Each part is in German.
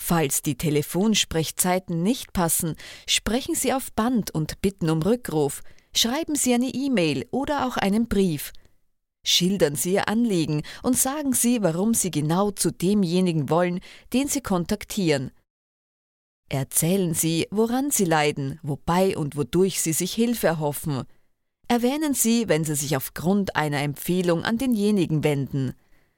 Falls die Telefonsprechzeiten nicht passen, sprechen Sie auf Band und bitten um Rückruf. Schreiben Sie eine E-Mail oder auch einen Brief. Schildern Sie Ihr Anliegen und sagen Sie, warum Sie genau zu demjenigen wollen, den Sie kontaktieren. Erzählen Sie, woran Sie leiden, wobei und wodurch Sie sich Hilfe erhoffen. Erwähnen Sie, wenn Sie sich aufgrund einer Empfehlung an denjenigen wenden.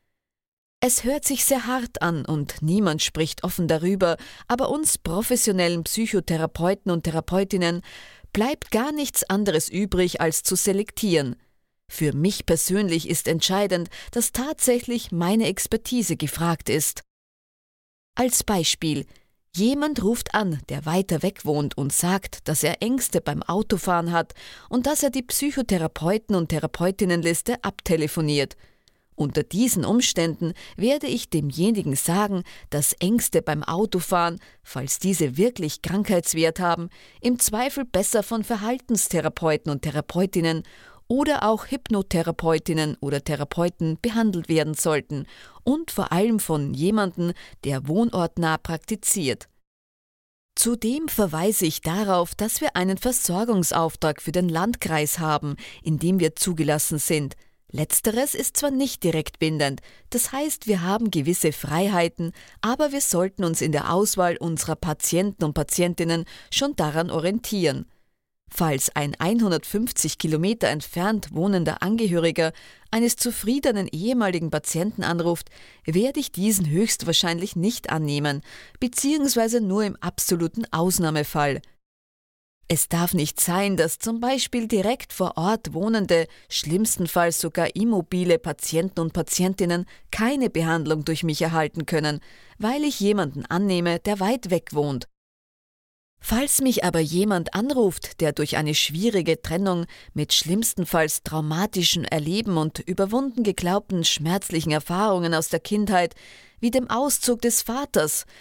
Es hört sich sehr hart an und niemand spricht offen darüber, aber uns professionellen Psychotherapeuten und Therapeutinnen bleibt gar nichts anderes übrig, als zu selektieren. Für mich persönlich ist entscheidend, dass tatsächlich meine Expertise gefragt ist. Als Beispiel: Jemand ruft an, der weiter weg wohnt und sagt, dass er Ängste beim Autofahren hat und dass er die Psychotherapeuten- und Therapeutinnenliste abtelefoniert. Unter diesen Umständen werde ich demjenigen sagen, dass Ängste beim Autofahren, falls diese wirklich Krankheitswert haben, im Zweifel besser von Verhaltenstherapeuten und Therapeutinnen oder auch Hypnotherapeutinnen oder Therapeuten behandelt werden sollten und vor allem von jemandem, der wohnortnah praktiziert. Zudem verweise ich darauf, dass wir einen Versorgungsauftrag für den Landkreis haben, in dem wir zugelassen sind. Letzteres ist zwar nicht direkt bindend, das heißt, wir haben gewisse Freiheiten, aber wir sollten uns in der Auswahl unserer Patienten und Patientinnen schon daran orientieren. Falls ein 150 Kilometer entfernt wohnender Angehöriger eines zufriedenen ehemaligen Patienten anruft, werde ich diesen höchstwahrscheinlich nicht annehmen, beziehungsweise nur im absoluten Ausnahmefall. Es darf nicht sein, dass zum Beispiel direkt vor Ort wohnende, schlimmstenfalls sogar immobile Patienten und Patientinnen keine Behandlung durch mich erhalten können, weil ich jemanden annehme, der weit weg wohnt. Falls mich aber jemand anruft, der durch eine schwierige Trennung mit schlimmstenfalls traumatischen Erleben und überwunden geglaubten schmerzlichen Erfahrungen aus der Kindheit, wie dem Auszug des Vaters,